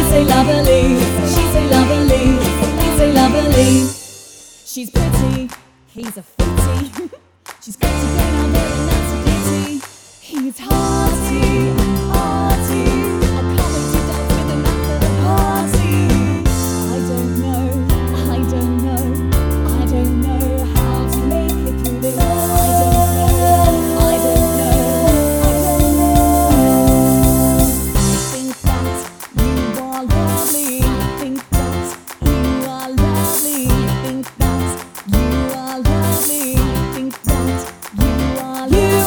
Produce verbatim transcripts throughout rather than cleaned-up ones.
so lovely, she's so lovely, he's so lovely. She's pretty, he's a fitty. She's got to go now, but that's a pity. He's hearty and arty, a comic to dance with him after the party. I don't know, I don't know, I don't know how to make it through this. I don't know, I don't know, I don't know. Think that you are lovely, think that you are lovely, think that you are lovely, think that you are lovely. You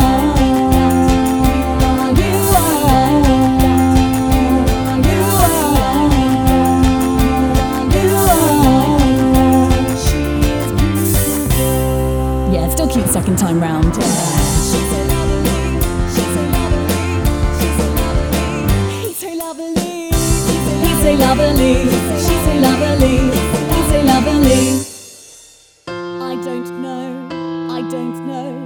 Yeah, still cute second time round. She's so lovely, she's so lovely, she's so lovely. He's so lovely, he's so lovely, she's so lovely, he's so lovely. I don't know, I don't know.